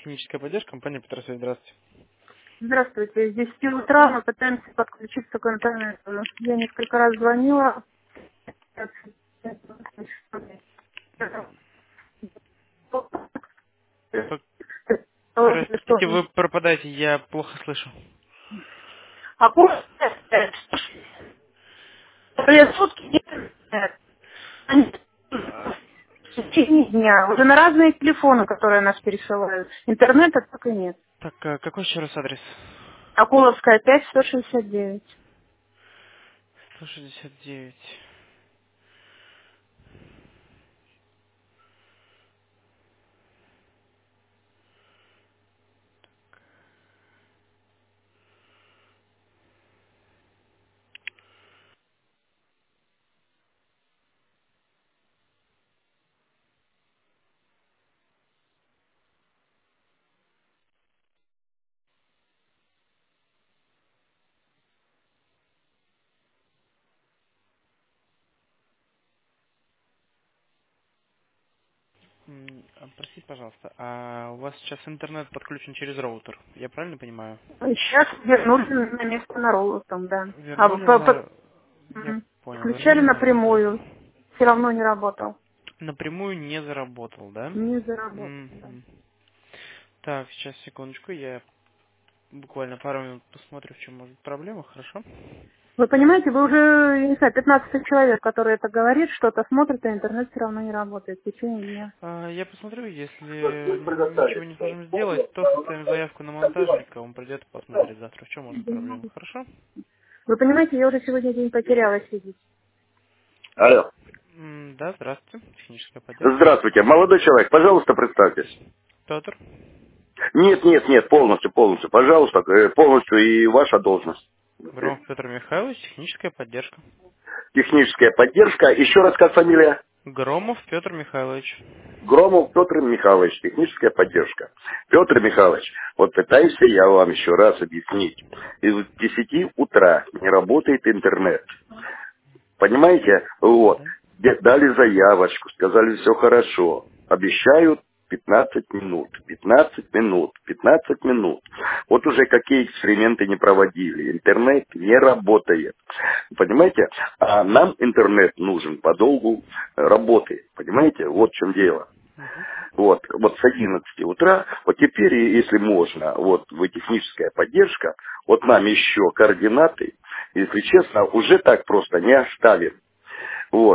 Техническая поддержка, компания Петросвет, здравствуйте. Здравствуйте. С 10 утра мы пытаемся подключиться к интернету. Я несколько раз звонила. П- Положили, что Простите, вы пропадаете, я плохо слышу. а курс сутки нет. Они А, в течение дня. Уже на разные телефоны, которые нас пересылают. Интернета так и нет. Так, какой еще раз адрес? Акуловская 5, 169. 169. Простите, пожалуйста, а у вас сейчас интернет подключен через роутер, я правильно понимаю? Сейчас вернули на место на роллу там, да. А вы Вернули на... Я понял, включали вернули на роутер. напрямую. Все равно не работал. Напрямую не заработал, да? Не заработал, да. Мгм. Так, сейчас, секундочку, я буквально пару минут посмотрю, в чем может быть проблема, хорошо? Вы понимаете, вы уже, я не знаю, 15 человек, которые это говорит, что-то смотрит, а интернет все равно не работает в течение дня. Я посмотрю, если ничего не сможем сделать, то составим заявку на монтажника, он придет и посмотрит завтра, в чем может проблема, хорошо? Вы понимаете, я уже сегодня день потерялась видеть. Алло. Да, здравствуйте, техническая поддержка. Здравствуйте. Молодой человек, пожалуйста, представьтесь. Петр, Нет, полностью. Пожалуйста, полностью и ваша должность. Громов Петр Михайлович, техническая поддержка. Техническая поддержка. Еще раз, как фамилия? Громов Петр Михайлович. Громов Петр Михайлович, техническая поддержка. Петр Михайлович, вот пытаюсь я вам еще раз объяснить. Из 10 утра не работает интернет. Понимаете? Вот. Да? Дали заявочку, сказали, все хорошо. Обещают 15 минут, 15 минут, 15 минут. Вот уже какие эксперименты не проводили. Интернет не работает. Понимаете? А нам интернет нужен по долгу работы. Понимаете? Вот в чем дело. Мгм. Вот с 11 утра, вот теперь, если можно, вот вы техническая поддержка, вот нам еще координаты, если честно, уже так просто не оставим. Вот.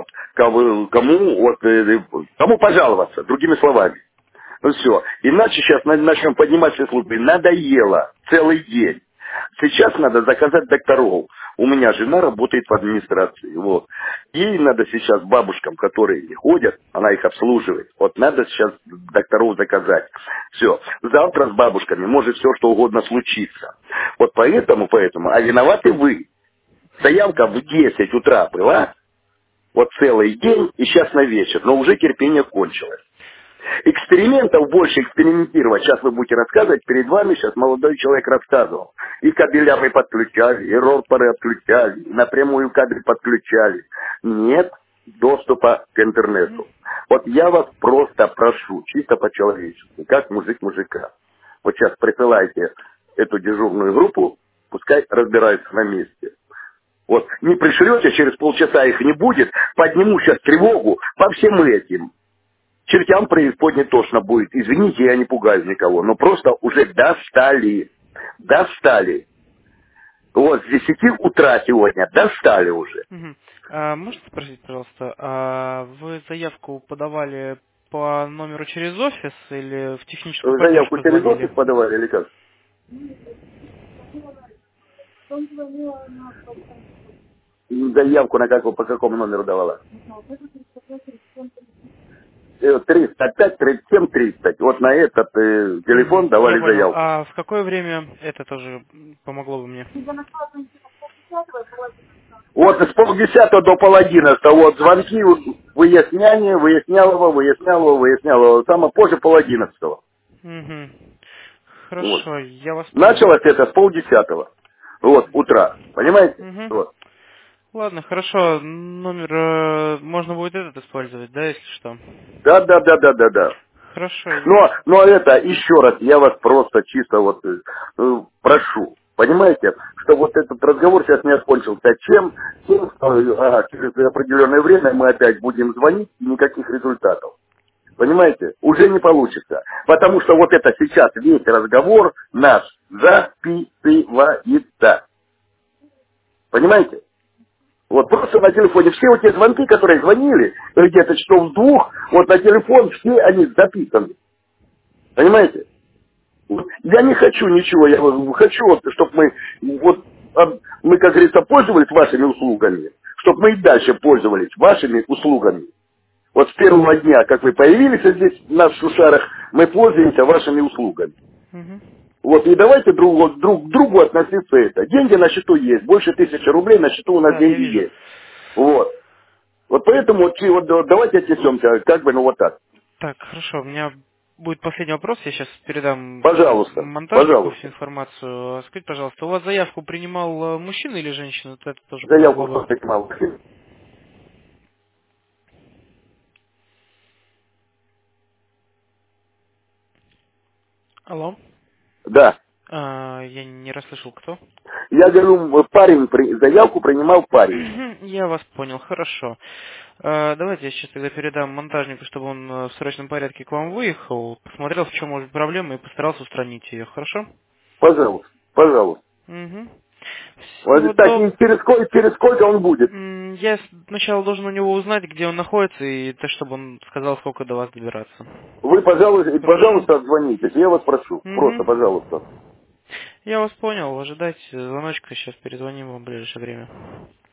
Кому пожаловаться, другими словами. Ну все. Иначе сейчас начнем поднимать все службы. Надоело целый день. Сейчас надо заказать докторов. У меня жена работает в администрации. Вот. Ей надо сейчас бабушкам, которые не ходят, она их обслуживает. Вот надо сейчас докторов заказать. Все. Завтра с бабушками может все что угодно случиться. Вот поэтому, а виноваты вы. Заявка в 10 утра была, вот целый день и сейчас на вечер, но уже терпение кончилось. Экспериментов больше экспериментировать. Сейчас вы будете рассказывать, перед вами сейчас молодой человек рассказывал. И кабеля мы подключали, и роутеры отключали, и напрямую кабель подключали. Нет доступа к интернету. Вот я вас просто прошу, чисто по-человечески, как мужик мужика. Вот сейчас присылайте эту дежурную группу, пускай разбираются на месте. Вот не пришлете, через полчаса их не будет, подниму сейчас тревогу по всем этим. Чертям преисподней тошно будет. Извините, я не пугаю никого. Но просто уже достали. Достали. Вот с 10 утра сегодня достали уже. Мгм. Можете спросить, пожалуйста, вы заявку подавали по номеру через офис или в техническую Заявку поддержку через звонили? офис подавали или как? Заявку по какому номеру давала? 305 37 30. Вот на этот телефон Мгм, я давали понял. заявку. А в какое время это тоже помогло бы мне? Вот с полдесятого до пол-11. Вот звонки, выяснялова. Самое позже пол-11. Мгм. Вот. Хорошо, я вас понял. Началось это с полдесятого. Вот, утра. Понимаете? Мгм. Вот. Ладно, хорошо. Номер можно будет этот использовать, да, если что? Да. Хорошо. Но это, еще раз, я вас просто чисто вот прошу. Понимаете, что вот этот разговор сейчас не окончился. Тем, что через определенное время мы опять будем звонить, и никаких результатов. Понимаете? Уже не получится. Потому что вот это сейчас весь разговор наш записывается. Понимаете? Вот просто на телефоне. Все вот те звонки, которые звонили, где-то часов с 2, вот на телефон все они записаны. Понимаете? Вот я не хочу ничего, я хочу, вот, чтобы мы, как говорится, пользовались вашими услугами, чтобы мы и дальше пользовались вашими услугами. Вот с первого дня, как вы появились здесь, на Шушарах, мы пользуемся вашими услугами. Мгм. Вот, и давайте друг к другу относиться это. Деньги на счету есть, больше 1000 рублей на счету у нас Да, я деньги вижу. есть. Вот. Вот поэтому давайте отнесемся, как бы, вот так. Так, хорошо, у меня будет последний вопрос, я сейчас передам Пожалуйста, монтажнику всю пожалуйста. информацию. Скажите, пожалуйста, у вас заявку принимал мужчина или женщина? Вот это тоже Заявку помогло бы. просто мало. Алло? Да. Я не расслышал, кто? Я говорю, заявку принимал парень. Я вас понял, хорошо. Давайте я сейчас тогда передам монтажнику, чтобы он в срочном порядке к вам выехал, посмотрел, в чем может быть проблема и постарался устранить ее, хорошо? Пожалуйста, пожалуйста. Угу. Вот, так, и через сколько он будет? Я сначала должен у него узнать, где он находится, и то, чтобы он сказал, сколько до вас добираться. Вы, Хорошо? пожалуйста, отзвонитесь, я вас прошу. Просто, Угу. пожалуйста. Я вас понял, ожидайте звоночка, сейчас перезвоним вам в ближайшее время.